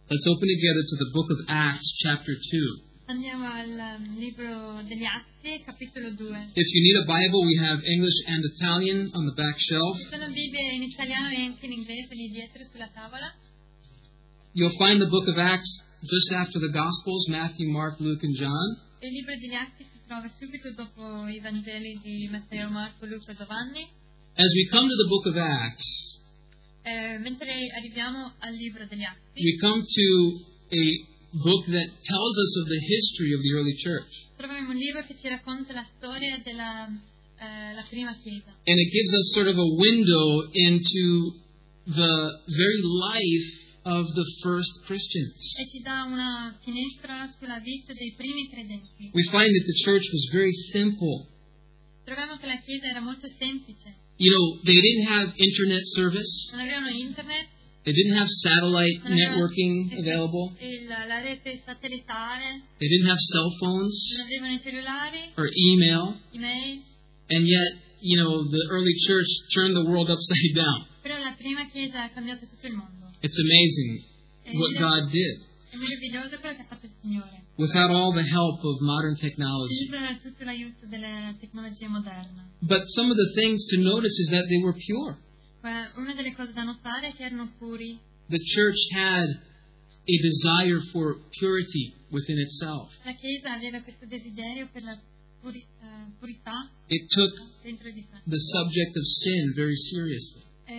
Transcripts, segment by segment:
Let's open together to the book of Acts, chapter 2. Andiamo al libro degli Atti, capitolo 2. If you need a Bible, we have English and Italian on the back shelf. Ci sono Bibbie in italiano e anche in inglese lì dietro sulla tavola. You'll find the book of Acts just after the Gospels, Matthew, Mark, Luke, and John. Il libro degli Atti si trova subito dopo i Vangeli di Matteo, Marco, Luca e Giovanni. As we come to the book of Acts, Mentre arriviamo al libro degli Atti, we come to a book that tells us of the history of the early church. troviamo un libro che ci racconta la storia della la prima chiesa. And it gives us sort of a window into the very life of the first Christians. E ci dà una finestra sulla vita dei primi credenti. We find that the church was very simple. Troviamo che la chiesa era molto semplice. You know, they didn't have internet service. Non avevano internet, They didn't have satellite non avevano networking available. la rete satellitare, They didn't have cell phones non avevano i cellulari, or email. email. And yet, you know, the early church turned the world upside down. Però la prima chiesa ha cambiato tutto il mondo. It's amazing what God did È meraviglioso quello che ha fatto il Signore. without all the help of modern technology. Senza tutto l'aiuto della tecnologia moderna. But some of the things to notice is that they were pure. Una delle cose da notare è che erano puri. The church had a desire for purity within itself. La chiesa aveva questo desiderio per la purità It took dentro di sé. the subject of sin very seriously.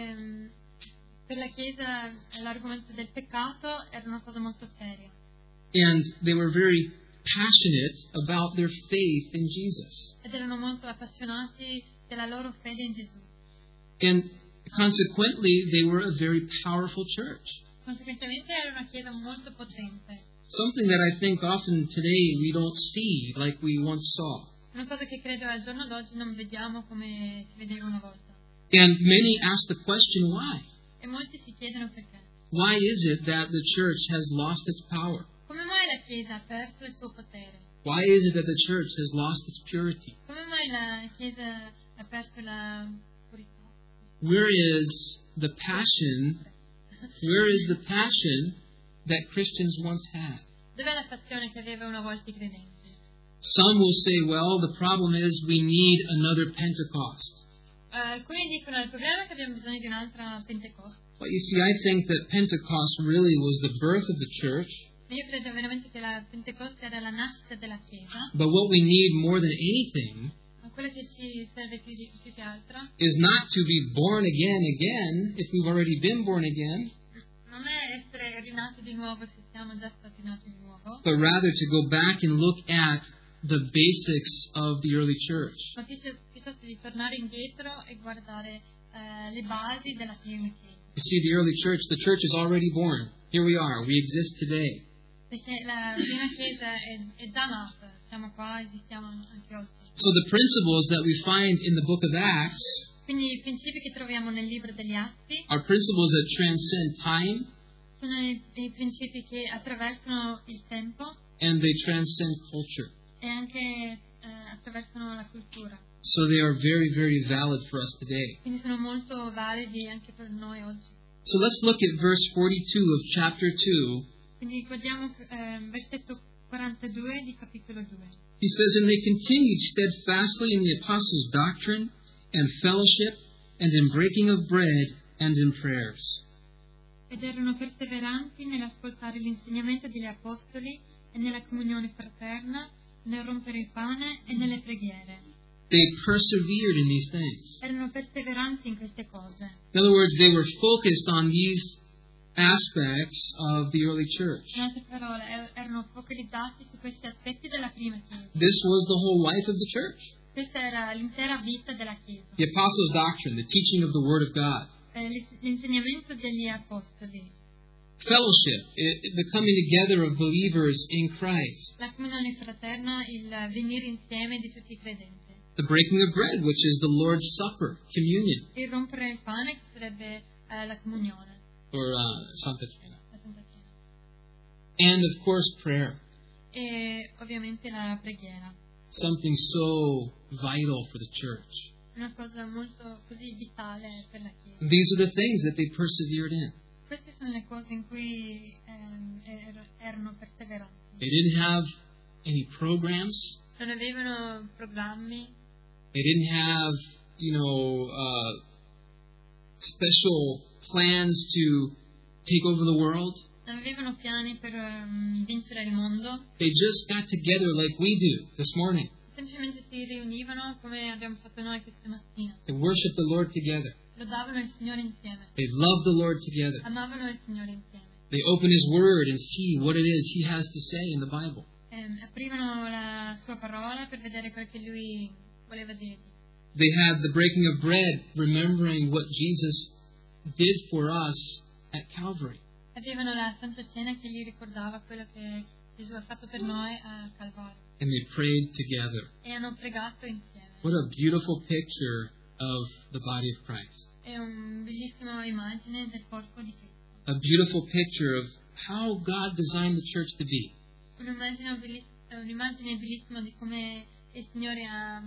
Per la chiesa l'argomento del peccato era una cosa molto seria. And they were very passionate about their faith in Jesus. Ed erano molto appassionati della loro fede in Gesù. And consequently, they were a very powerful church. Conseguentemente era una chiesa molto potente. Something that I think often today we don't see like we once saw. Una cosa che credo al giorno d'oggi non vediamo come si vedeva una volta. And many ask the question, why? E molti si chiedono perché. Why is it that the church has lost its power? Come mai la chiesa ha perso il suo potere? Why is it that the church has lost its purity? Come mai la chiesa ha perso la purità? Where is the passion? Where is the passion that Christians once had? Dov'è la passione che aveva una volta i credenti? Some will say, well, the problem is we need another Pentecost. Alcuni dicono il problema è che abbiamo bisogno di un'altra Pentecoste. But you see, I think that Pentecost really was the birth of the church. Io credo veramente che la Pentecoste era la nascita della chiesa. But what we need more than anything Ma quello che ci serve più che altro is not to be born again if we've already been born again, non è essere rinati di nuovo se siamo già stati nati di nuovo, but rather to go back and look at the basics of the early church. ma piuttosto di tornare indietro e guardare le basi della prima chiesa. You see, the church is already born. Here we are. We exist today. Perché la prima chiesa è già nata, siamo qua, esistiamo anche oggi. So the principles that we find in the book of Acts Quindi i principi che troviamo nel libro degli Atti are principles that transcend time sono i principi che attraversano il tempo and they transcend culture. e anche attraversano la cultura. So they are very, very valid for us today. Quindi sono molto validi anche per noi oggi. So let's look at verse 42 of chapter 2. Quindi guardiamo versetto 42 di capitolo 2. He says, and they continued steadfastly in the apostles' doctrine and fellowship and in breaking of bread and in prayers. Ed erano perseveranti nell'ascoltare l'insegnamento degli apostoli e nella comunione fraterna, nel rompere il pane e nelle preghiere. They persevered in these things. Erano perseveranti in queste cose. In other words, they were focused on these aspects of the early church. In altre parole, erano focalizzati su questi aspetti della prima chiesa. This was the whole life of the church. Questa era l'intera vita della chiesa. The apostles' doctrine, the teaching of the Word of God. L'insegnamento degli apostoli. Fellowship, the coming together of believers in Christ. La comunione fraterna, il venire insieme di tutti i credenti. The breaking of bread, which is the Lord's Supper, communion, Il rompere il pane, che sarebbe la comunione. or Santa Cena. La Santa Cena. And, of course, prayer. E ovviamente la preghiera. Something so vital for the church. Una cosa molto così vitale per la Chiesa. These are the things that they persevered in. Queste sono le cose in cui erano perseveranti. They didn't have any programs. Non avevano programmi, They didn't have, special plans to take over the world. non avevano piani per vincere il mondo. They just got together like we do this morning. Semplicemente si riunivano come abbiamo fatto noi questa mattina. They worship the Lord together. Lodavano il Signore insieme. They love the Lord together. Amavano il Signore insieme. They open His Word and see what it is He has to say in the Bible. Aprivano la sua parola per vedere quello che Lui voleva dire. They had the breaking of bread, remembering what Jesus did for us at Calvary. Avevano la Santa Cena che gli ricordava quello che Gesù ha fatto per noi a Calvario. And they prayed together. E hanno pregato insieme. What a beautiful picture of the body of Christ. È una bellissima immagine del corpo di Cristo. A beautiful picture of how God designed the church to be. Un'immagine bellissima di come il Signore ha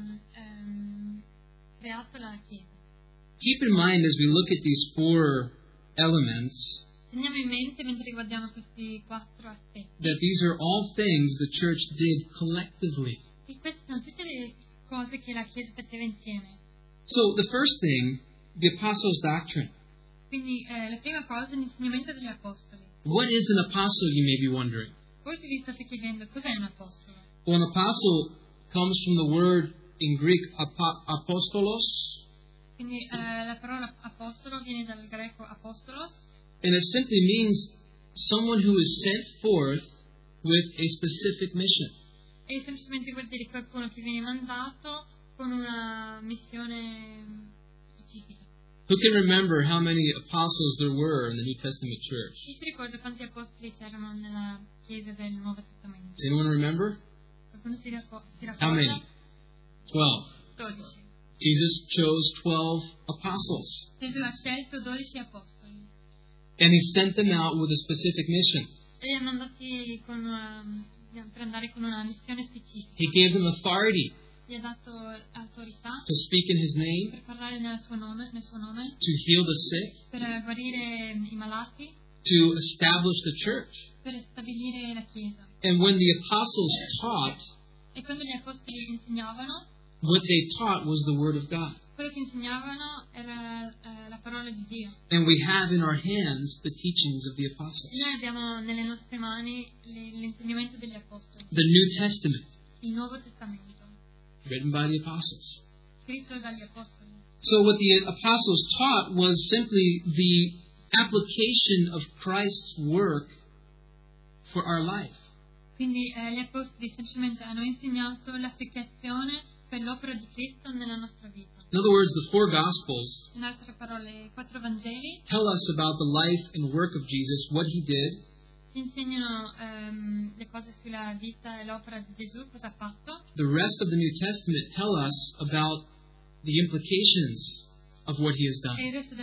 creato la Chiesa. Keep in mind as we look at these four elements Teniamo in mente mentre guardiamo questi 4 aspetti. that these are all things the church did collectively. E queste sono tutte le cose che la Chiesa faceva insieme. So the first thing, the apostles' doctrine. Quindi la prima cosa è l'insegnamento degli apostoli. What is an apostle, you may be wondering? Forse vi state chiedendo cos'è un apostolo. Well, an apostle comes from the word in Greek apostolos, Quindi la parola apostolo viene dal greco apostolos and it simply means someone who is sent forth with a specific mission. e semplicemente vuol dire qualcuno che viene mandato con una missione specifica. Who can remember how many apostles there were in the New Testament church? Chi si ricorda quanti apostoli c'erano nella Chiesa del Nuovo Testamento? Does anyone remember? Qualcuno si ricorda? How many? 12. 12. Jesus chose 12 apostles, Gesù ha scelto 12 apostoli and he sent them out with a specific mission. e li ha mandati per andare con una missione specifica. He gave them authority Gli ha dato autorità to speak in his name, per parlare nel suo nome, to heal the sick, per guarire i malati, to establish the church. per stabilire la Chiesa. And when the apostles taught, E quando gli apostoli insegnavano, what they taught was the Word of God. quello che insegnavano era la parola di Dio. And we have in our hands the teachings of the E apostles. noi abbiamo nelle nostre mani l'insegnamento degli apostoli, The New Testament, il Nuovo Testamento, written by the apostles. scritto dagli apostoli. So what the apostles taught was simply the application of Christ's work for our life. Quindi gli apostoli semplicemente hanno insegnato l'applicazione per l'opera di Cristo nella nostra vita. In other words, the four Gospels In altre parole, i 4 Vangeli tell us about the life and work of Jesus, what he did, ci insegnano le cose sulla vita e l'opera di Gesù, cosa ha fatto. the rest of the New Testament tell us about the implications of what he has E done. il resto del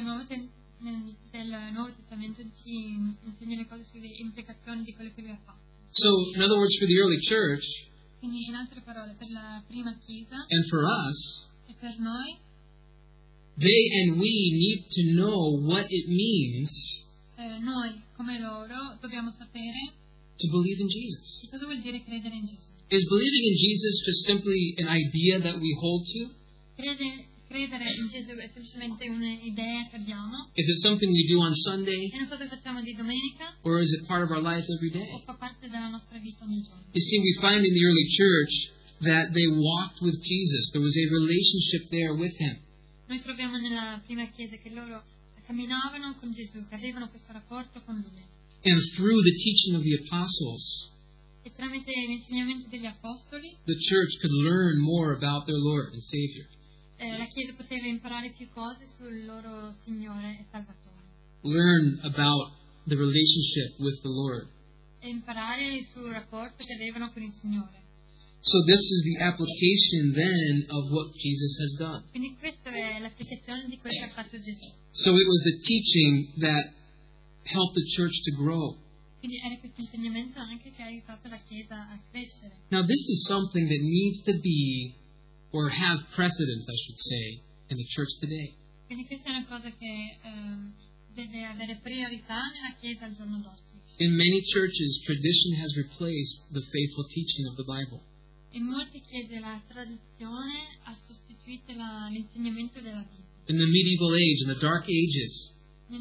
Nuovo Testamento ci insegna le cose sulle implicazioni di quello che lui ha fatto. So, in other words, for the early church Quindi, in altre parole, per la prima Chiesa and for us, e per noi, they and we need to know what it means noi come loro dobbiamo sapere to believe in Jesus. che cosa vuol dire credere in Gesù. Is believing in Jesus just simply an idea that we hold to? Credere in Gesù è semplicemente un'idea che abbiamo, Is it something we do on Sunday, è una cosa che facciamo di domenica or is it part of our life every o day? fa parte della nostra vita ogni giorno. You see, we find in the early church that they walked with Jesus. There was a relationship there with him. Noi troviamo nella prima Chiesa che loro camminavano con Gesù, che avevano questo rapporto con Lui. And through the teaching of the apostles, E tramite l'insegnamento degli apostoli, the church could learn more about their Lord and Savior. la Chiesa poteva imparare più cose sul loro Signore e Salvatore. Learn about the relationship with the Lord. E imparare sul rapporto che avevano con il Signore. So this is the application then of what Jesus has done. Quindi questa è l'applicazione di quello che ha fatto Gesù. So it was the teaching that helped the church to grow. Quindi era questo insegnamento anche che ha aiutato la Chiesa a crescere. Now this is something that needs to be, or have precedence, I should say, in the church today. Quindi questa è una cosa che deve avere priorità nella Chiesa al giorno d'oggi. In many churches, tradition has replaced the faithful teaching of the Bible. In molte chiese la tradizione ha sostituito l'insegnamento della Bibbia. In the medieval age, in the dark ages, Nel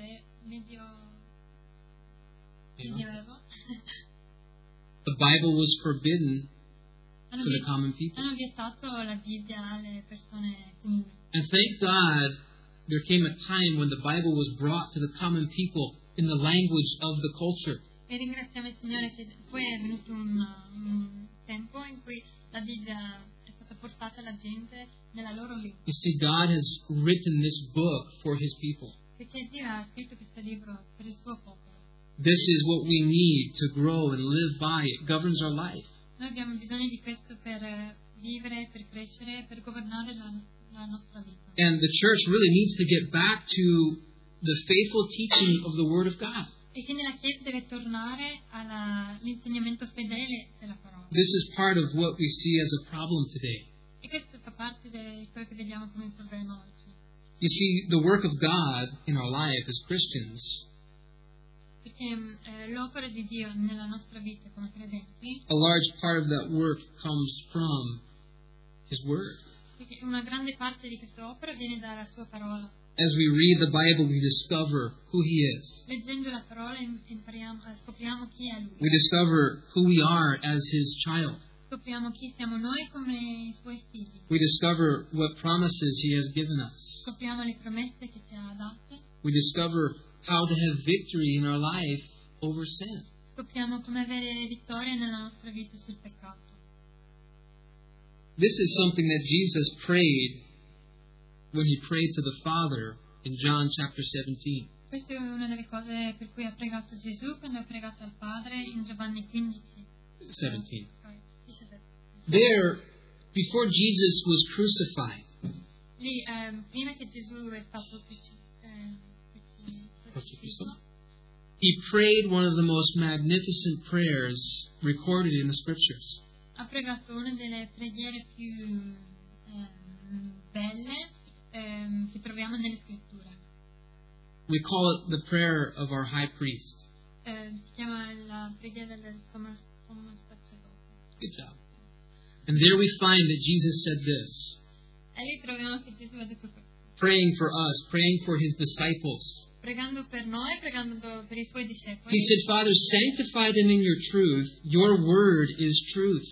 Medioevo the Bible was forbidden hanno to the common people. vietato la Bibbia alle persone comuni. And thank God there came a time when the Bible was brought to the common people in the language of the culture. E ringraziamo il Signore che poi è venuto un tempo in cui la Bibbia è stata portata alla gente nella loro lingua. You see, God has written this book for His people. Perché Dio ha scritto questo libro per il suo popolo. This is what we need to grow and live by. It governs our life. Noi abbiamo bisogno di questo per vivere, per crescere, per governare la nostra vita. And the church really needs to get back to the faithful teaching of the Word of God. E quindi la Chiesa deve tornare all'insegnamento fedele della parola. This is part of what we see as a problem today. E questo fa parte di quello che vediamo come un problema oggi. You see, the work of God in our life as Christians, Perché l'opera di Dio nella nostra vita come credenti, a large part of that work comes from His Word. perché una grande parte di questa opera viene dalla sua parola. As we read the Bible, we discover who He is. Leggendo la parola scopriamo chi è Lui. We discover who we are as His child. Scopriamo chi siamo noi come i Suoi figli. We discover what promises He has given us. Scopriamo le promesse che ci ha date. We discover how to have victory in our life over sin. Scopriamo come avere vittoria nella nostra vita sul peccato. This is something that Jesus prayed when He prayed to the Father in John chapter 17. Questa è una delle cose per cui ha pregato Gesù quando ha pregato al Padre in Giovanni 15. 17. Sorry, 17. There, before Jesus was crucified, Lì, prima che Gesù è stato crocifisso, He prayed one of the most magnificent prayers recorded in the Scriptures. ha pregato una delle preghiere più belle che troviamo nelle scritture. We call it the prayer of our high priest. Si chiama la preghiera del sommo sacerdote. Good job. And there we find that Jesus said this, E lì troviamo che Gesù ha detto questo. praying for us, praying for His disciples. Pregando per noi, pregando per i Suoi discepoli. He said, Father, sanctify them in your truth. Your word is truth.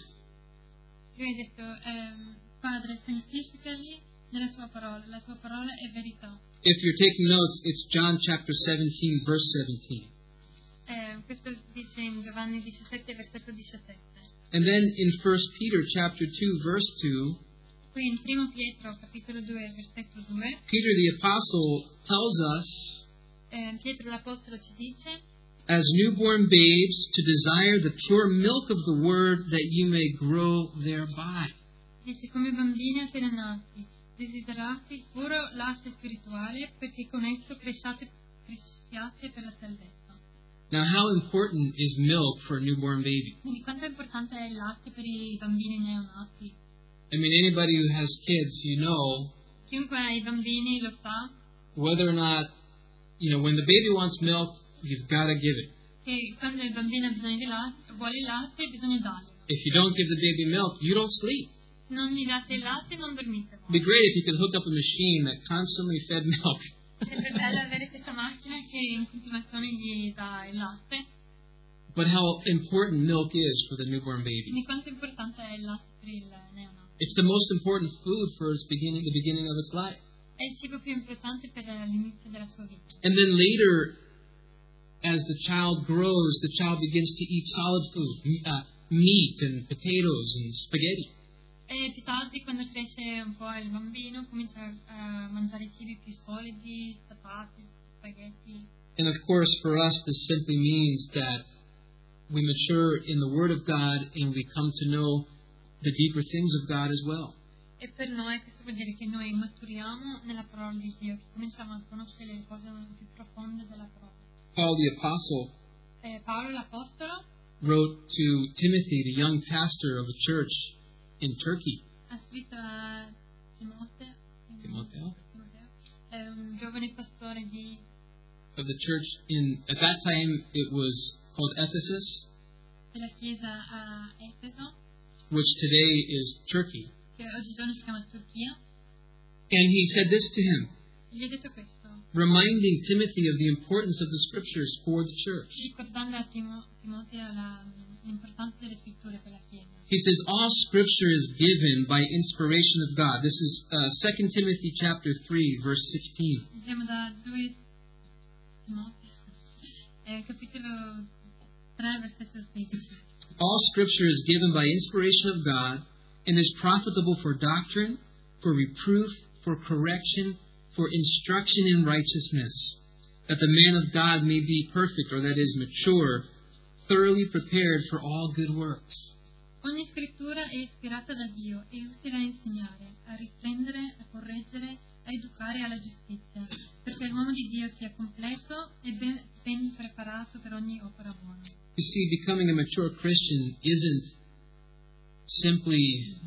Lui ha detto, Padre, santificali nella tua parola. La tua parola è verità. If you're taking notes, it's John chapter 17, verse 17. Questo dice in Giovanni 17, versetto 17. And then in 1 Peter chapter 2, verse 2, Qui in 1 Pietro, capitolo 2, versetto 2, Peter the apostle tells us, Pietro l'Apostolo ci dice, as newborn babes, to desire the pure milk of the word that you may grow thereby. dice come bambini appena nati, desiderate il puro latte spirituale perché con esso cresciate per la salvezza. Now, how important is milk for a newborn baby? Quindi quanto è importante è il latte per i bambini neonati? I mean, anybody who has kids, you know, Chiunque ha i bambini lo sa, whether or not, when the baby wants milk, you've got to give it. che quando il bambino ha bisogno di latte, vuole il latte, bisogna darlo. If you don't give the baby milk, you don't sleep. Se non gli date il latte, non dormite. It'd be great if you could hook up a machine that constantly fed milk. Sarebbe bello avere questa macchina che in continuazione gli dà il latte. But how important milk is for the newborn baby. Quindi quanto importante è il latte per il neonato. It's the most important food for the beginning of its life. È il cibo più importante per l'inizio della sua vita. And then later, as the child grows, the child begins to eat solid food, meat and potatoes and spaghetti. E più tardi, quando cresce un po' il bambino, comincia a mangiare cibi più solidi, patate, spaghetti. And of course, for us, this simply means that we mature in the Word of God and we come to know the deeper things of God as well. E per noi questo vuol dire che noi maturiamo nella parola di Dio, che cominciamo a conoscere le cose più profonde della parola. Paul the Apostle Paolo l'Apostolo wrote to Timothy, the young pastor of a church in Turkey. ha scritto a Timoteo, Timoteo? è un giovane pastore di of the church at that time it was called Ephesus, della chiesa a Efeso, which today is Turkey. che oggigiorno si chiama Turchia, And he said this to him, e gli ha detto questo, reminding Timothy of the importance of the scriptures for the church. ricordando a Timoteo l'importanza delle scritture per la chiesa. He says, all scripture is given by inspiration of God. This is 2 Timothy chapter 3, verse 16. Leggiamo da 2 Timoteo, capitolo 3, versetto 16. All scripture is given by inspiration of God and is profitable for doctrine, for reproof, for correction, for instruction in righteousness, that the man of God may be perfect, or that is mature, thoroughly prepared for all good works. Ogni scrittura è ispirata da Dio e utile a insegnare, a riprendere, a correggere, a educare alla giustizia, perché l'uomo di Dio sia completo e ben preparato per ogni opera buona. You see, becoming a mature Christian isn't simply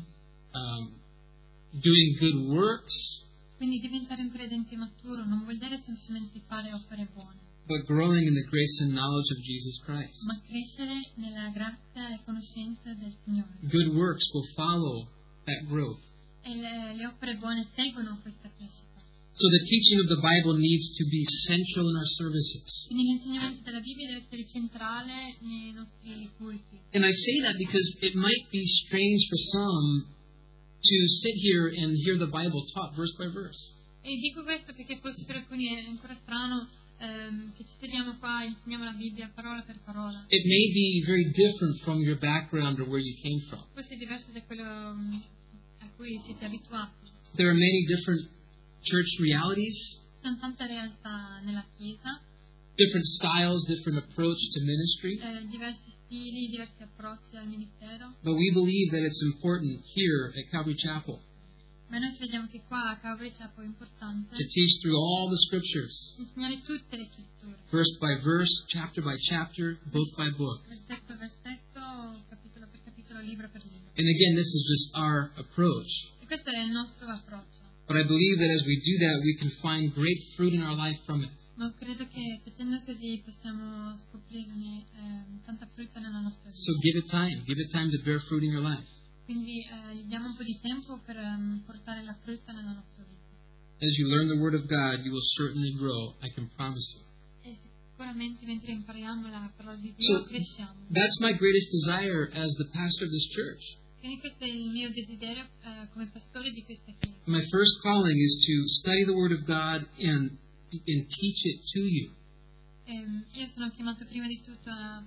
doing good works, Quindi diventare un credente maturo non vuol dire semplicemente fare opere buone, but growing in the grace and knowledge of Jesus Christ. ma crescere nella grazia e conoscenza del Signore. Good works will follow that growth. E le opere buone seguono questa crescita. So the teaching of the Bible needs to be central in our services. Quindi l'insegnamento della Bibbia deve essere centrale nei nostri culti. And I say that because it might be strange for some to sit here and hear the Bible taught verse by verse. E dico questo perché forse per alcuni è ancora strano che ci sediamo qua e insegniamo la Bibbia parola per parola. It may be very different from your background or where you came from. Forse è diverso da quello a cui siete abituati. There are many different church realities, Ci sono tante realtà nella Chiesa, different styles, different approach to ministry. diversi stili, diversi approcci al ministero. But we believe that it's important here at Calvary Chapel Ma noi crediamo che qua a Calvary Chapel è importante to teach through all the scriptures, insegnare tutte le scritture, verse by verse, chapter by chapter, book by book. versetto per versetto, capitolo per capitolo, libro per libro. And again, this is just our approach. E questo è il nostro approccio. But I believe that as we do that, we can find great fruit in our life from it. Ma credo che facendo così possiamo scoprirne tanta frutta nella nostra vita. So give it time. Give it time to bear fruit in your life. Quindi gli diamo un po' di tempo per portare la frutta nella nostra vita. As you learn the Word of God, you will certainly grow. I can promise you. E sicuramente mentre impariamo la parola di Dio So cresciamo. that's my greatest desire as the pastor of this church. Quindi questo è il mio desiderio come pastore di questa chiesa. My first calling is to study the Word of God and teach it to you. Io sono chiamato prima di tutto a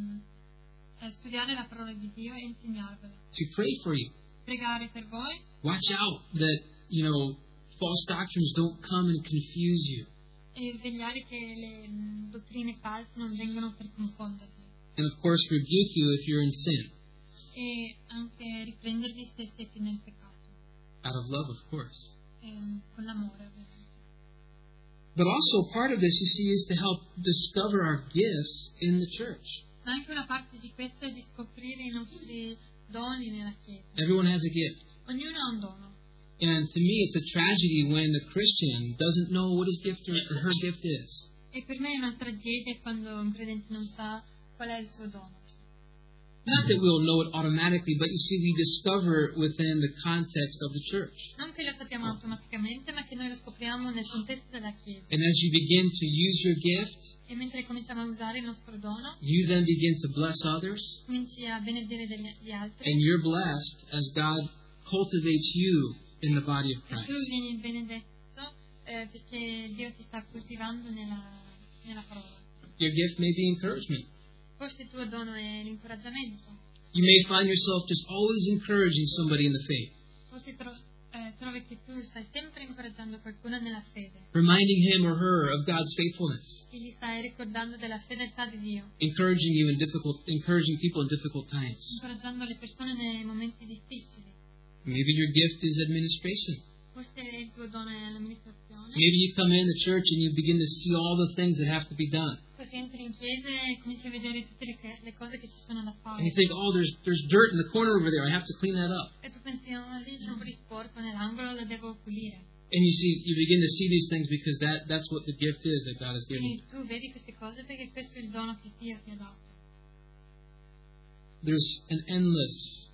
studiare la parola di Dio e insegnarvela. To pray for you. Pregare per voi. Watch out that, false doctrines don't come and confuse you. E vegliare che le dottrine false non vengano per confondervi. And of course, rebuke you if you're in sin. E anche riprendervi se siete nel peccato. Out of love, of course. Con l'amore, ovviamente. But also part of this, you see, is to help discover our gifts in the church. Ma anche una parte di questo è di scoprire i nostri doni nella Chiesa. Everyone has a gift. Ognuno ha un dono. And to me, it's a tragedy when a Christian doesn't know what his gift or her gift is. E per me è una tragedia quando un credente non sa qual è il suo dono. Not that we'll know it automatically, but you see, we discover it within the context of the church. Non che lo sappiamo automaticamente, ma che noi lo scopriamo nel contesto della Chiesa. And as you begin to use your gift, E mentre cominciamo a usare il nostro dono, you then begin to bless others, cominci a benedire gli altri. and you're blessed as God cultivates you in the body of E tu Christ. vieni benedetto perché Dio ti sta coltivando nella parola. Your gift may be encouragement. Forse il tuo dono è l'incoraggiamento. You may find yourself just always encouraging somebody in the faith, Forse trovi che tu stai sempre incoraggiando qualcuno nella fede. reminding him or her of God's faithfulness, E gli stai ricordando della fedeltà di Dio. encouraging people in difficult times. Incoraggiando le persone nei momenti difficili. Maybe your gift is administration. Forse il tuo dono è l'amministrazione. Maybe you come in the church and you begin to see all the things that have to be done. Forse entri in chiesa e cominci a vedere tutte le cose che ci sono da And you fare. think, oh, there's dirt in the corner over there. I have to clean that up. E tu pensi, lì c'è un po' di sporco nell'angolo, lo devo pulire. And you begin to see these things because that's what the gift is that God has given you. E tu vedi queste cose perché questo è il dono che Dio ti ha dato. There's an endless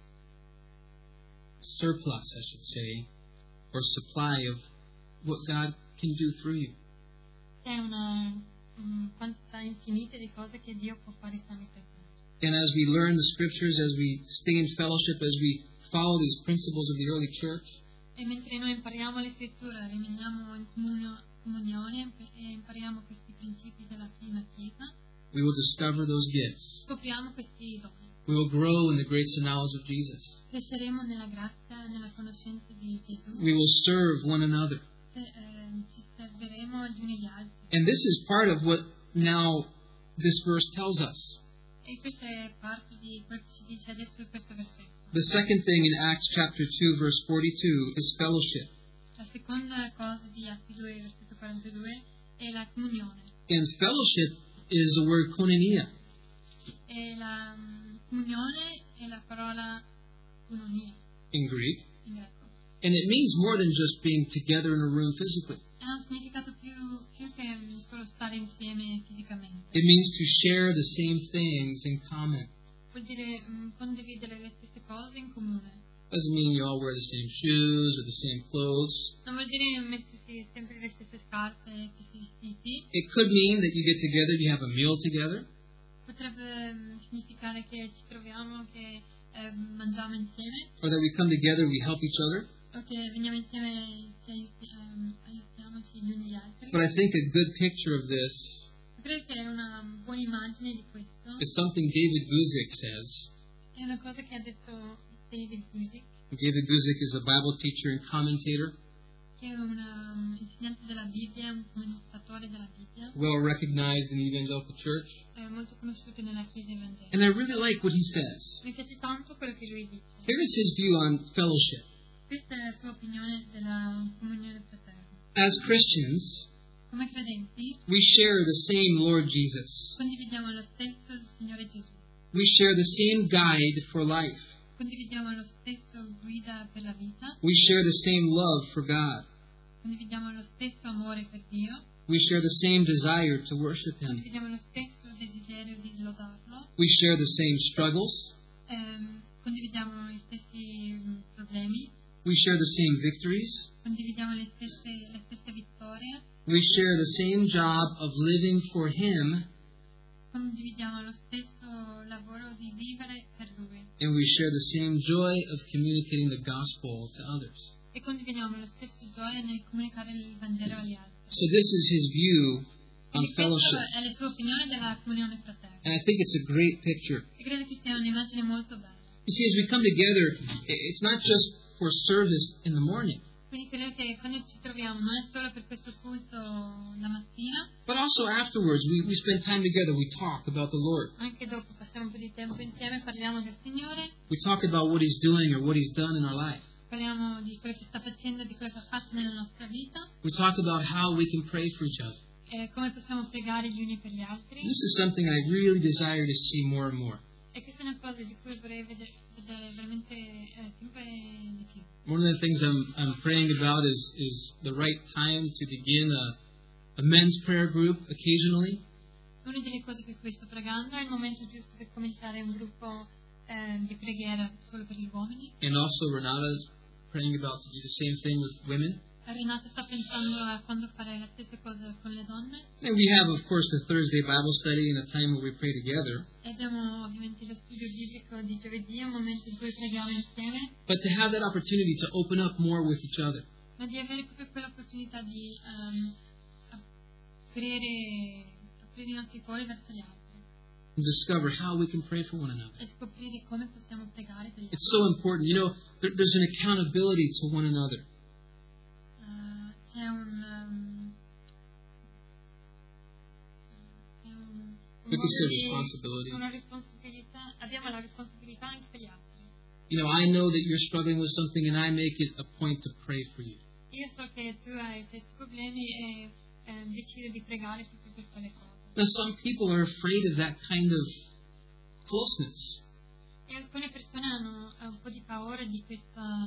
surplus, I should say, or supply of what God can do through you. C'è una quantità infinita di cose che Dio può fare tramite te. And as we learn the scriptures, as we stay in fellowship, as we follow these principles of the early church, E mentre noi impariamo le scritture, rimaniamo in comunione e impariamo questi principi della prima chiesa, we will discover those gifts. scopriamo questi doni. We will grow in the grace and knowledge of Jesus. Cresceremo nella grazia e nella conoscenza di Gesù. We will serve one another. Ci serviremo gli uni gli altri. And this is part of what now this verse tells us. E questa è parte di quello che ci dice adesso questo versetto. The second thing in Acts chapter 2, verse 42 is fellowship. La seconda cosa di Atti 2, versetto 42, è la comunione. And fellowship is the word koinonia. E la comunione è la parola koinonia In Greek. in greco. And it means more than just being together in a room physically. Ha un significato più che solo stare insieme fisicamente. It means to share the same things in common. Vuol dire condividere le stesse cose in comune. Doesn't mean you all wear the same shoes or the same clothes. Non vuol dire mettersi sempre le stesse scarpe e gli stessi vestiti. It could mean that you get together, you have a meal together. Potrebbe significare che ci troviamo, che mangiamo insieme, Or that we come together, we help each other. o che veniamo insieme e aiutiamoci gli uni gli altri. But I think a good picture of this Credo che è una buona immagine di questo. is something David Guzik says. È una cosa che ha detto David Guzik, David Guzik is a Bible teacher and commentator, che è un insegnante della Bibbia, un commentatore della Bibbia, well recognized in the evangelical church. molto conosciuto nella Chiesa evangelica. And I really like what he says. Mi piace tanto quello che lui dice. Here is his view on fellowship. Questa è la sua opinione della comunione fraterna. As Christians, Come credenti we share the same Lord Jesus. condividiamo lo stesso Signore Gesù, We share the same guide for life. condividiamo lo stesso guida per la vita, We share the same love for God. condividiamo lo stesso amore per Dio, We share the same desire to worship Him. condividiamo lo stesso desiderio di lodarlo, We share the same struggles. condividiamo gli stessi problemi, We share the same victories. condividiamo le stesse vittorie, We share the same job of living for Him, condividiamo lo stesso lavoro di vivere per Lui and we share the same joy of communicating the gospel to others. e condividiamo lo stesso gioia nel comunicare il Vangelo agli altri. So this is his view on Quindi questa fellowship. è la sua opinione della comunione fraterna. And I think it's a great picture. E credo che sia un'immagine molto bella. You see, as we come together, it's not just for service in the morning, Quindi credo che quando ci troviamo non è solo per questo culto la mattina, but also afterwards. We spend time together. We talk about the Lord. anche dopo passiamo un po' di tempo insieme, parliamo del Signore, We talk about what He's doing or what He's done in our life. parliamo di quello che sta facendo, di quello che ha fatto nella nostra vita, We talk about how we can pray for each other. e come possiamo pregare gli uni per gli altri. This is something I really desire to see more and more. E questa è una cosa di cui vorrei vedere veramente sempre di più. One of the things I'm praying about is the right time to begin a men's prayer group occasionally. Una delle cose per cui sto pregando è il momento giusto per cominciare un gruppo di preghiera solo per gli uomini. And also Renata's praying about to do the same thing with women. Renata sta pensando a quando fare la stessa cosa con le donne. And we have, of course, the Thursday Bible study and a time where we pray together. E abbiamo ovviamente lo studio biblico di giovedì, un momento in cui preghiamo insieme, But to have that opportunity to open up more with each other. ma di avere proprio quell'opportunità di aprire i nostri cuori verso gli altri And discover how we can pray for one another. e scoprire come possiamo pregare per gli altri. It's so important. You know, there's an accountability to one another. C'è We could say responsibility. una responsabilità, abbiamo la responsabilità anche per gli altri. You know, I know that you're struggling with something and I make it a point to pray for you. Io so che tu hai certi problemi e decido di pregare proprio per quelle cose. Now, some people are afraid of that kind of closeness. E alcune persone hanno un po' di paura di questa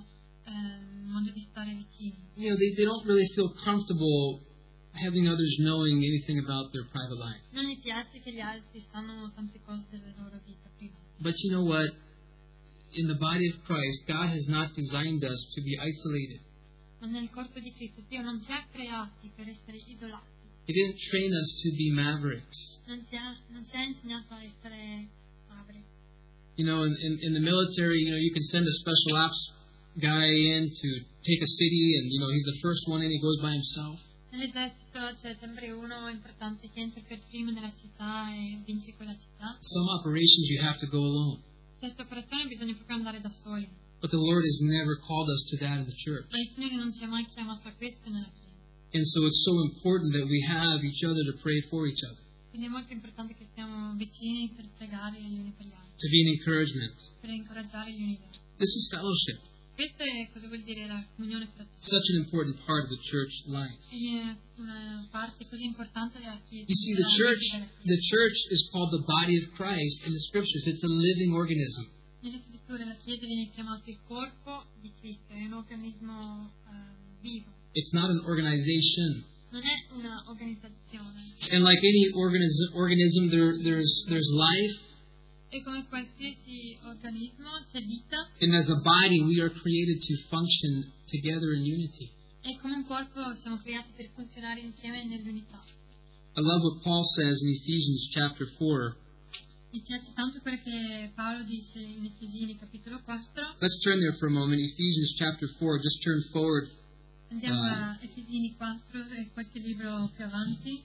modo di stare vicini. You know, they don't really feel comfortable having others knowing anything about their private life. Non gli piace che gli altri sanno tante cose della loro vita privata. But you know what? In the body of Christ, God has not designed us to be isolated. Ma nel corpo di Cristo Dio non ci ha creati per essere isolati. He didn't train us to be mavericks. Non ci ha insegnato a essere maverick. You know, in the military, you know, you can send a special ops guy in to take a city, and, you know, he's the first one in, he goes by himself. Nell'esercito c'è sempre uno importante che entra per primo nella città e vince quella città. Some operations you have to go alone. Certe operazioni bisogna proprio andare da soli. But the Lord has never called us to that in the church. Ma il Signore non ci ha mai chiamato a questo nella Chiesa. And so it's so important that we have each other to pray for each other, Quindi è molto importante che stiamo vicini per pregare gli uni per gli altri, to be an encouragement. per incoraggiare gli uni gli altri. This is fellowship, Questo è cosa vuol dire la comunione fraterna. such an important part of the church life. È una parte così importante della Chiesa. You see, della vita della Chiesa. the church is called the body of Christ in the scriptures. It's a living organism. Nelle scritture la Chiesa viene chiamata il corpo di Cristo, è un organismo vivo, It's not an organization. non è un'organizzazione. And like any organism, there's life. E come qualsiasi organismo c'è vita, And as a body, we are created to function together in unity. e come un corpo siamo creati per funzionare insieme nell'unità. I love what Paul says in Ephesians chapter 4. Mi piace tanto quello che Paolo dice in Efesini capitolo 4. Let's turn there for a moment. Ephesians chapter 4. Just turn forward. Andiamo a Efesini 4 e qualche libro più avanti,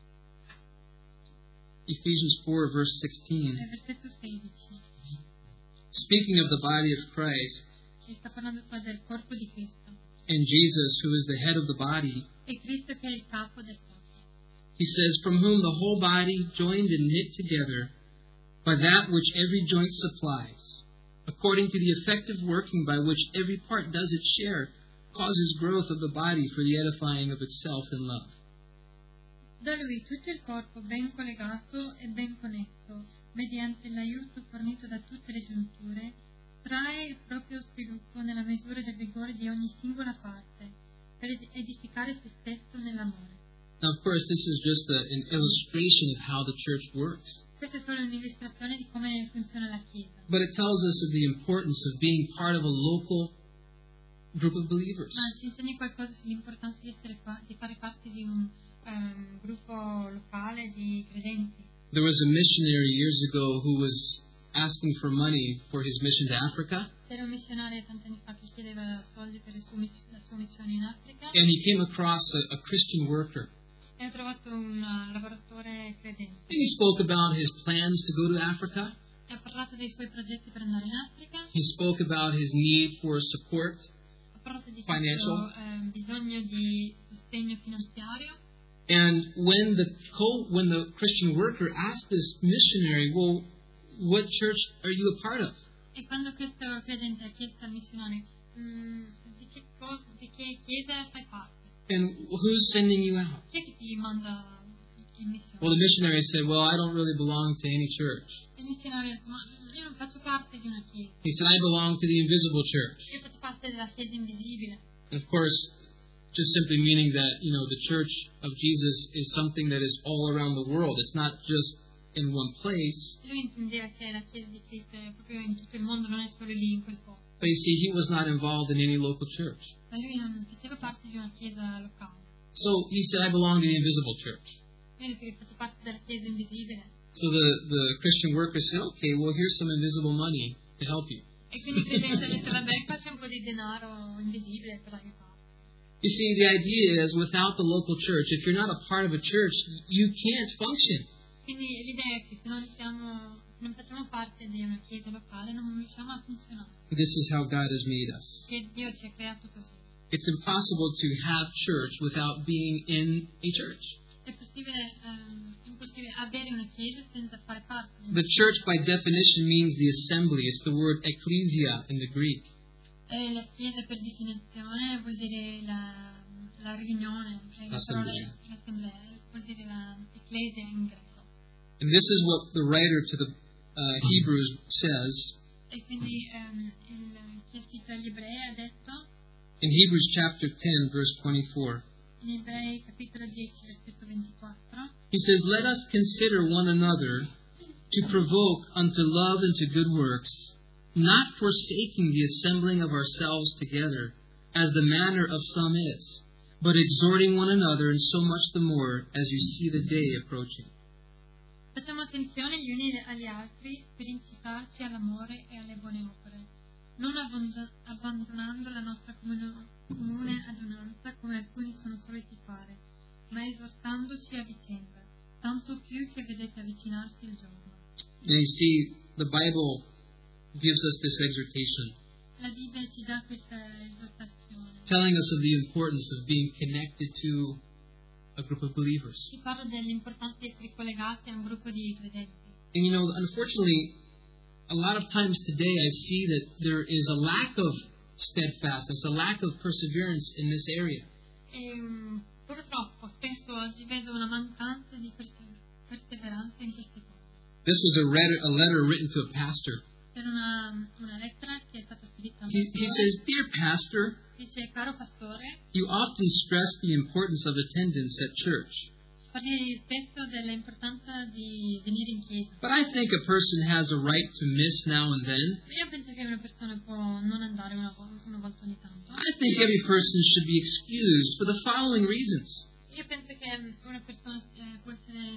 Ephesians 4, verse 16. versetto 16. Speaking of the body of Christ, E sta parlando qua del corpo di Cristo. and Jesus, who is the head of the body, E Cristo che è il capo del corpo. he says, from whom the whole body, joined and knit together by that which every joint supplies, according to the effective working by which every part does its share, causes growth of the body for the edifying of itself in love. Da lui tutto il corpo ben collegato e ben connesso, mediante l'aiuto fornito da tutte le giunture, trae il proprio sviluppo nella misura del vigore di ogni singola parte, per edificare se stesso nell'amore. Now, of course, this is just an illustration of how the church works. Questa è solo un'illustrazione di come funziona la Chiesa, But it tells us of the importance of being part of a local group of believers. ma ci insegna qualcosa sull'importanza di fare parte di un gruppo locale di credenti. There was a missionary years ago who was asking for money for his mission to Africa, C'era un missionario tanti anni fa che chiedeva soldi per la sua missione in Africa, and he came across a Christian worker. e ha trovato un lavoratore credente. And he spoke about his plans to go to Africa. E ha parlato dei suoi progetti per andare in Africa, He spoke about his need for support. ha parlato di Financial. questo bisogno di sostegno finanziario. And when the Christian worker asked this missionary, well, what church are you a part of? E quando questo credente ha chiesto al missionario di che chiesa fai parte, And who's sending you out? chi è che ti manda in missione? Well, the missionary said, well, I don't really belong to any church. Il missionario ha detto, ma io non faccio parte di una chiesa, He said, I belong to the invisible church. io faccio parte della chiesa invisibile. And of course, just simply meaning that, the church of Jesus is something that is all around the world. It's not just in one place. Lui intendeva che la chiesa di Cristo è proprio in tutto il mondo, non è solo lì in quel posto. But you see, he was not involved in any local church. Ma lui non faceva parte di una chiesa locale. So he said, I belong to the invisible church. Io ho detto che faccio parte della chiesa invisibile. So the Christian worker said, okay, well, here's some invisible money to help you. E quindi il credente ha detto, vabbè, qua c'è un po' di denaro invisibile per aiutarti. You see, the idea is without the local church, if you're not a part of a church, you can't function. Quindi l'idea è che se non facciamo parte di una chiesa locale non riusciamo a funzionare. This is how God has made us. Che Dio ci ha creato così. It's impossible to have church without being in a church. È impossibile avere una chiesa senza fare parte di una The church, by definition, means the assembly. It's the word ecclesia in the Greek. La chiesa per definizione vuol dire la riunione, L'assemblea. l'assemblea, vuol dire l'ecclesia in greco. And this is what the writer to the Hebrews says. E quindi chi ha scritto agli ebrei ha detto, In Hebrews chapter 10, verse 24, In Ebrei capitolo 10, versetto 24, he says, "Let us consider one another to provoke unto love and to good works, not forsaking the assembling of ourselves together, as the manner of some is, but exhorting one another, and so much the more as you see the day approaching." facciamo attenzione gli uni agli altri per incitarci all'amore e alle buone opere, non abbandonando la nostra comune adunanza come alcuni sono soliti fare, ma esortandoci a vicenda, tanto più che vedete avvicinarsi il giorno. And you see, the Bible gives us this exhortation, La Bibbia ci dà questa esortazione, telling us of the importance of being connected to a group of believers. ci parla dell'importanza di essere collegati a un gruppo di credenti. And unfortunately, a lot of times today I see that there is a lack of steadfastness, a lack of perseverance in this area. E purtroppo spesso oggi vedo una mancanza di perseveranza in queste cose. This was a letter written to a pastor. C'era una lettera che è stata scritta a un He pastore. says, "Dear pastor, Dice: caro pastore, you often stress the importance of attendance at church. parli spesso dell'importanza di venire in chiesa. But I think a person has a right to miss now and then. Io penso che una persona può non andare una volta ogni tanto. I think every person should be excused for the following reasons." Io penso che una persona può essere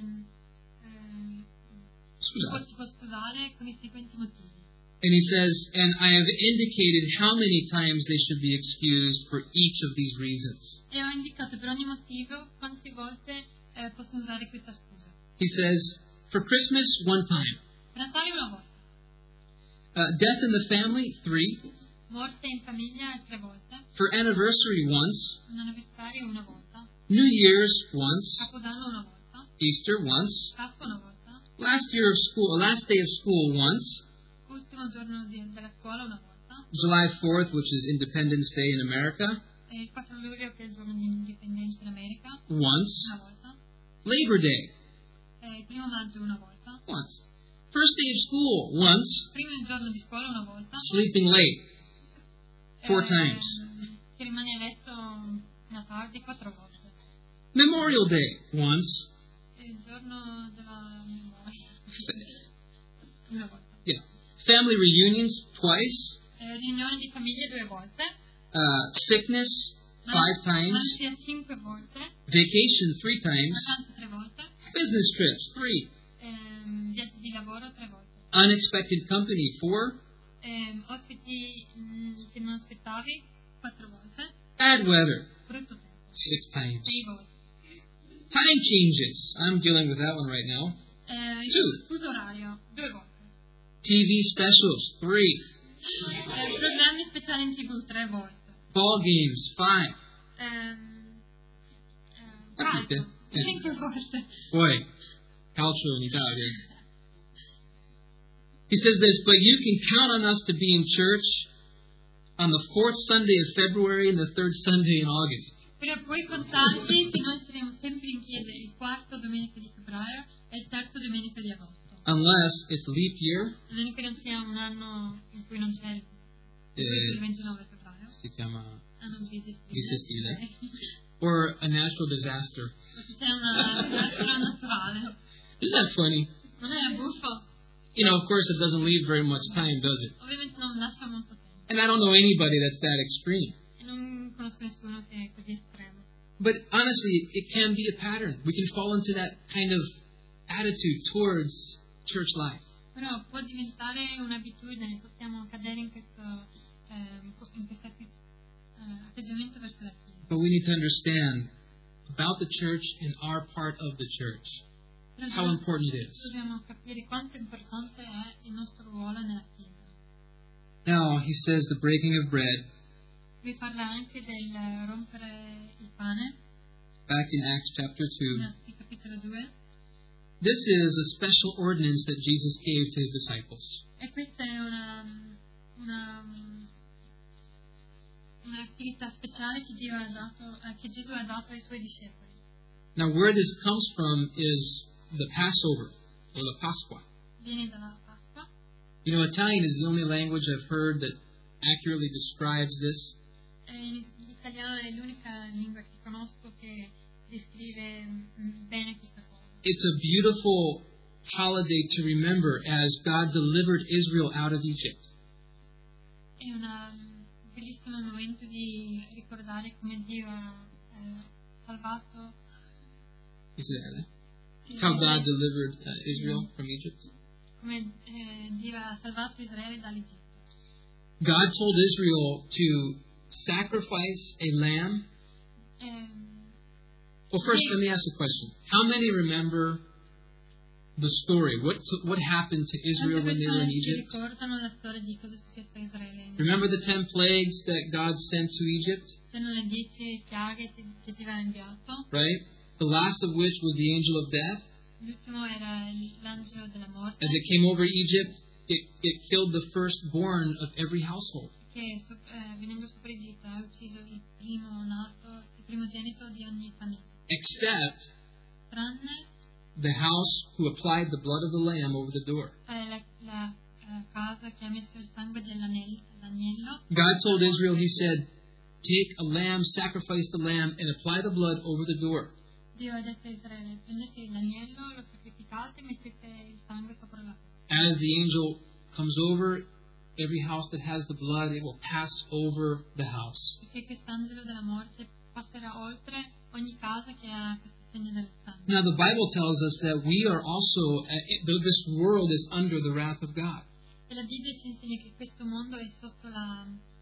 Scusate. si può scusare con i seguenti motivi. And he says, "And I have indicated how many times they should be excused for each of these reasons." E ho indicato per ogni motivo quante volte possono usare questa scusa. He says, for Christmas, 1 time. Per Natale una volta, Death in the family, 3. morte in famiglia 3 volte, For anniversary, once. un anniversario una volta, New Year's, once. Capodanno una volta, Easter, once. Pasqua una volta, Last day of school, once. ultimo giorno della scuola una volta, July 4th, which is Independence Day in America, e il 4 luglio che è il giorno di indipendenza in America, once. una volta, Labor Day, e il 1 maggio una volta, once. First day of school, once. primo giorno di scuola una volta, Sleeping late, 4 times. che rimane a letto una tardi 4 volte, Memorial Day, once. e il giorno della memoria una volta, Yeah. Family reunions, twice. riunioni di famiglie 2 volte, Sickness, 5 times. malattia 5 volte, Vacation, 3 times. vacanze 3 volte, Business trips, 3. viaggi di lavoro 3 volte, Unexpected company, 4. ospiti che non aspettavi 4 volte, Bad weather, brutto tempo 6 times. 6 volte, Time changes. I'm dealing with that one right now. il fuso orario 2 volte, TV specials, 3. programmi speciali in TV 3 volte, Ball games, 5. calcio Yeah. 5 volte. Boy, calcio in Italia. He says this, "But you can count on us to be in church on the 4th Sunday of February and the 3rd Sunday in August." Però puoi contarti che noi saremo sempre in chiesa il 4 domenica di febbraio e il 3 domenica di agosto. Unless it's leap year, A meno che non sia un anno in cui non c'è il 29 febbraio, si chiama, anno bisestile, bisestile, or a natural disaster. o se c'è una catastrofe naturale. Isn't that funny? Non è buffo? Of course it doesn't leave very much time, does it? Ovviamente non lascia molto tempo. And I don't know anybody that's that extreme. E non conosco nessuno che è così estremo. But honestly, it can be a pattern. We can fall into that kind of attitude towards church life. Però può diventare un'abitudine, possiamo cadere in questo atteggiamento verso la Chiesa. But we need to understand about the church and our part of the church. Però How important it is. dobbiamo capire quanto importante è il nostro ruolo nella Chiesa. Now, he says the breaking of bread, Lui parla anche del rompere il pane, back in Acts chapter 2. in Atti capitolo 2, This is a special ordinance that Jesus gave to his disciples. e questa è un'attività speciale che Gesù ha dato ai suoi discepoli. Now, where this comes from is the Passover, or the Pasqua. Viene dalla Pasqua. Italian is the only language I've heard that accurately describes this. In l'italiano è l'unica lingua che conosco che descrive bene questa cosa. It's a beautiful holiday to remember as God delivered Israel out of Egypt. È un bellissimo momento di ricordare come Dio ha salvato Is it how God delivered Israel from Egypt? Come Dio ha salvato Israele dall'Egitto. God told Israel to sacrifice a lamb. Well, first, let me ask a question. How many remember the story? What happened to Israel when they were in Egypt? Ricordano la storia di cosa è successo a Israele. Remember the 10 plagues that God sent to Egypt? Sono le 10 piaghe che Dio ha inviato. Right? The last of which was the angel of death. L'ultimo era l'angelo della morte. As it came over Egypt, it killed the firstborn of every household. Che venendo sopra Egitto ha ucciso il primo nato, il primogenito di ogni famiglia. Except tranne the house who applied the blood of the lamb over the door. La casa che ha messo il sangue dell'agnello. God told Israel, He said, take a lamb, sacrifice the lamb, and apply the blood over the door. Dio ha detto a Israele, prendete l'agnello, lo sacrificate e mettete il sangue sopra la porta. As the angel comes over, every house that has the blood, it will pass over the house. Perché quest'angelo della morte passerà oltre ogni casa che ha questo segno del sangue. Now the Bible tells us that we are also, this world is under the wrath of God. E la Bibbia ci insegna che questo mondo è sotto la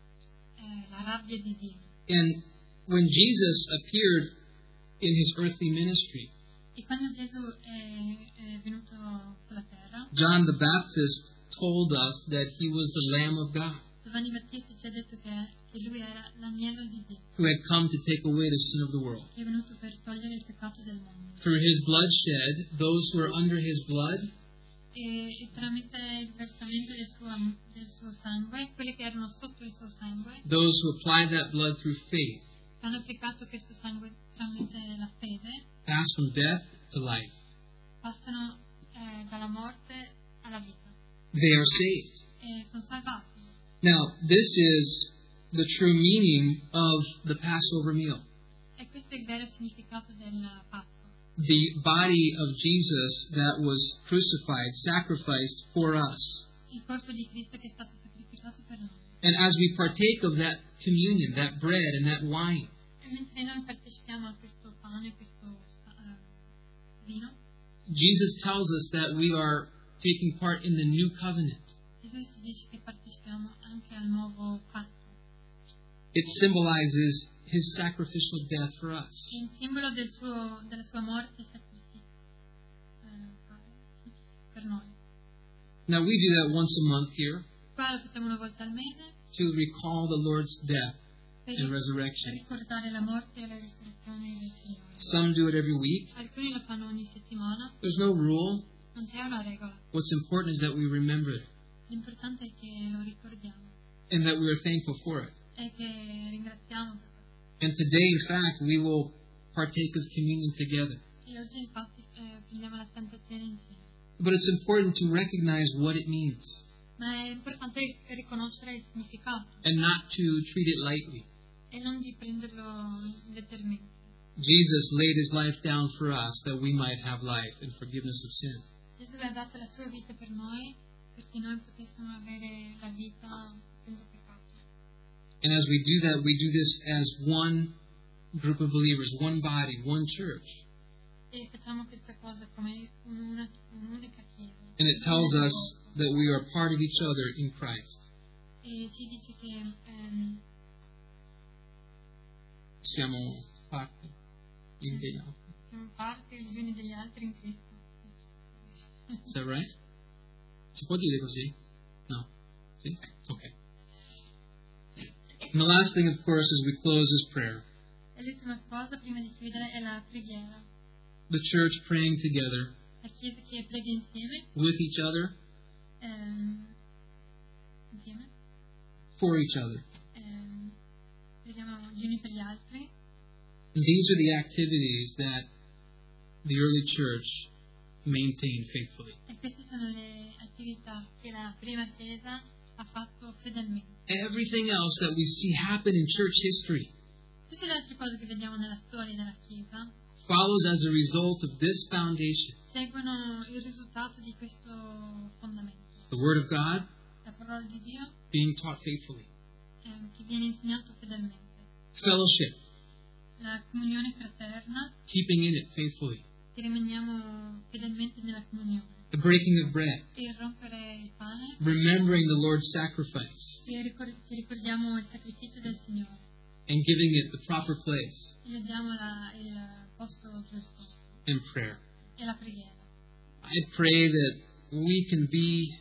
rabbia di Dio. And when Jesus appeared in His earthly ministry, e quando Gesù è venuto sulla terra, John the Baptist told us that He was the Lamb of God, Giovanni Battista ci ha detto che lui era l'agnello di Dio, who had come to take away the sin of the world. che è venuto per togliere il peccato del mondo. Through His blood shed, those who are under His blood E tramite il versamento del suo sangue, quelli che erano sotto il suo sangue, those who apply that blood through faith, hanno applicato questo sangue tramite la fede, pass from death to life. passano dalla morte alla vita They are saved. e sono salvati. Now, this is the true meaning of the Passover meal. E questo è il vero significato della Pasqua. The body of Jesus that was crucified, sacrificed for us. Il corpo di Cristo che è stato sacrificato per noi. And as we partake of that communion, that bread and that wine, E mentre noi partecipiamo a questo pane e questo vino, Jesus tells us that we are taking part in the new covenant. Gesù ci dice che partecipiamo anche al nuovo patto. It symbolizes His sacrificial death for us. È il simbolo della sua morte e sacrificio per noi. Now we do that once a month here Qua lo facciamo una volta al mese to recall the Lord's death per and resurrection. ricordare la morte e la risurrezione del Signore. Some do it every week. Alcuni lo fanno ogni settimana, There's no rule. non c'è una regola. What's important is that we remember it L'importante è che lo ricordiamo and that we are thankful for it. e che ringraziamo per questo. And today, in fact, we will partake of communion together. E oggi infatti prendiamo la Santa Cena insieme. But it's important to recognize what it means Ma è importante riconoscere il significato and not to treat it lightly. e non di prenderlo leggermente. Jesus laid His life down for us that we might have life and forgiveness of sin. Gesù ha dato la sua vita per noi perché noi potessimo avere la vita senza peccato. And as we do that, we do this as one group of believers, one body, one church. E facciamo questa cosa come un'unica chiesa. And it tells us that we are part of each other in Christ. E ci dice che Siamo parte degli altri. siamo parte gli uni degli altri in Cristo. Is that right? Si può dire così? No? Sì? Okay. And the last thing, of course, as we close is prayer. E l'ultima cosa prima di chiudere è la preghiera. The church praying together La chiesa che prega insieme, with each other, insieme, for each other. preghiamo gli uni per gli altri. And these are the activities that the early church maintained faithfully. E queste sono le attività che la prima chiesa ha fatto fedelmente. Everything else that we see happen in church history, Tutte le altre cose che vediamo nella storia della Chiesa follows as a result of this foundation, seguono il risultato di questo fondamento. the Word of God La parola di Dio being taught faithfully, che viene insegnato fedelmente. fellowship, La comunione fraterna, keeping in it faithfully, che rimaniamo fedelmente nella comunione. the breaking of bread, E il rompere il pane, remembering the Lord's sacrifice, e ci ricordiamo il sacrificio del Signore. and giving it the proper place E gli diamo il posto giusto. in prayer. E la preghiera. I pray that we can be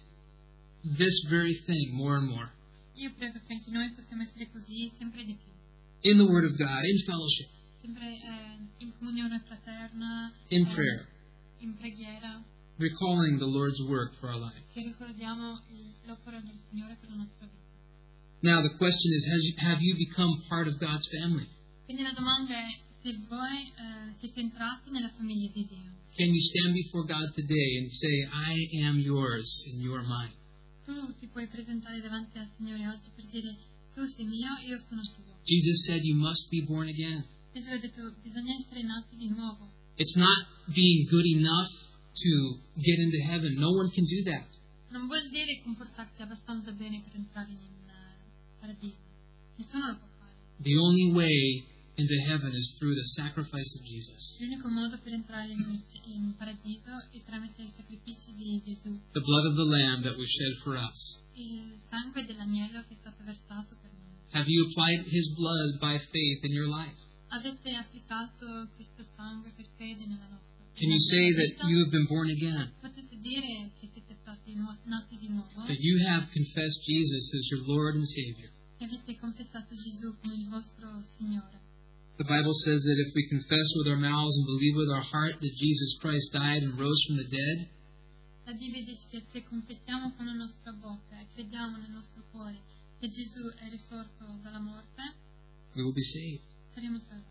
this very thing more and more. Io prego che anche noi possiamo essere così sempre di più. In the Word of God, in fellowship, Sempre in comunione fraterna, in prayer, in preghiera, recalling the Lord's work for our life. che ricordiamo l'opera del Signore per la nostra vita. Now the question is, have you become part of God's family? Quindi la domanda è se voi siete entrati nella famiglia di Dio. Can you stand before God today and say, I am yours and you are mine? Tu ti puoi presentare davanti al Signore oggi per dire tu sei mio e io sono tuo. Jesus said you must be born again. Gesù ha detto bisogna essere nati di nuovo. It's not being good enough to get into heaven. No one can do that. Non vuol dire comportarsi abbastanza bene per entrare in paradiso. Nessuno lo può fare. The only way into heaven is through the sacrifice of Jesus. L'unico modo per entrare in paradiso è tramite i sacrifici di Gesù. The blood of the Lamb that was shed for us. Il sangue dell'agnello che è stato versato per noi. Have you applied His blood by faith in your life? Avete applicato questo sangue per fede nella nostra vita? Can you say that you have been born again? Potete dire che siete stati nati di nuovo? That you have confessed Jesus as your Lord and Savior? Che avete confessato Gesù come il vostro Signore? The Bible says that if we confess with our mouths and believe with our heart that Jesus Christ died and rose from the dead, La Bibbia dice che se confessiamo con la nostra bocca e crediamo nel nostro cuore che Gesù è risorto dalla morte, we will be saved. saremo salvati.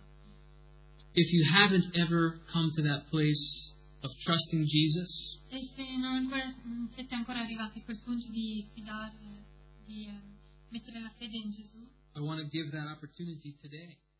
If you haven't ever come to that place of trusting Jesus, E se non siete ancora arrivati a quel punto di fidarvi, di mettere la fede in Gesù, I want to give that opportunity today.